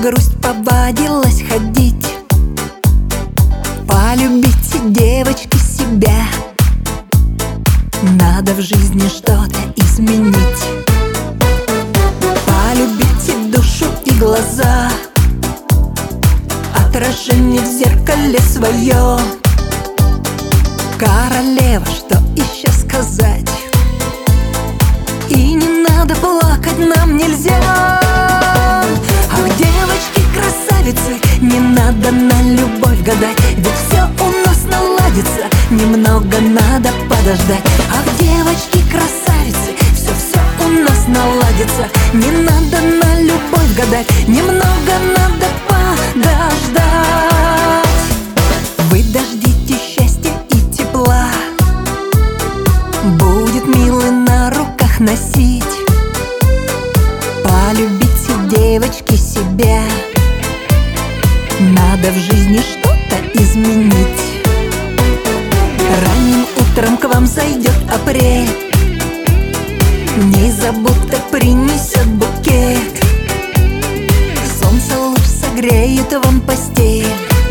грусть повадилась ходить. Полюбите, девочки, себя. Надо в жизни что-то изменить. Полюбите душу и глаза, отражение в зеркале свое. Королева, что еще сказать? И не надо плакать, нам нельзя. Ах, девочки, красавицы, не надо на любовь гадать, ведь все у нас наладится, немного надо подождать. Ах, девочки, красавицы, все у нас наладится, не надо на любовь гадать, немного надо подождать. Вы дождитесь счастья и тепла, будет милый на руках носить. Полюбите, девочки, себя. Надо в жизни что-то изменить. Ранним утром к вам зайдет апрель, незабудто принесет букет. Солнце луч согреет вам постель,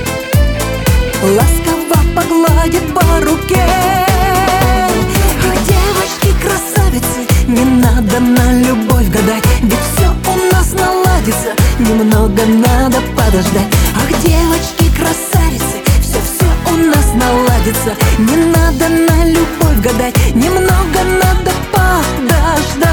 ласково погладит по руке. Ах, девочки, красавицы, не надо на любовь гадать, ведь все у нас наладится, немного надо подождать. Ах, девочки, красавицы, все у нас наладится, не надо на любовь гадать, немного надо подождать.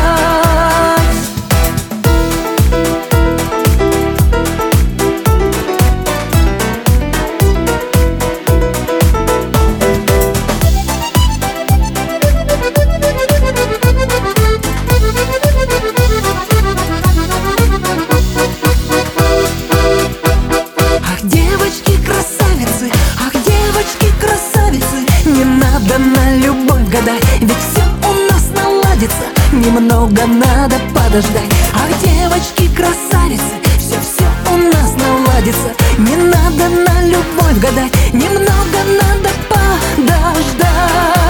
На любовь гадать, ведь все у нас наладится, немного надо подождать. Ах, девочки, красавицы, все у нас наладится, не надо на любовь гадать, немного надо подождать.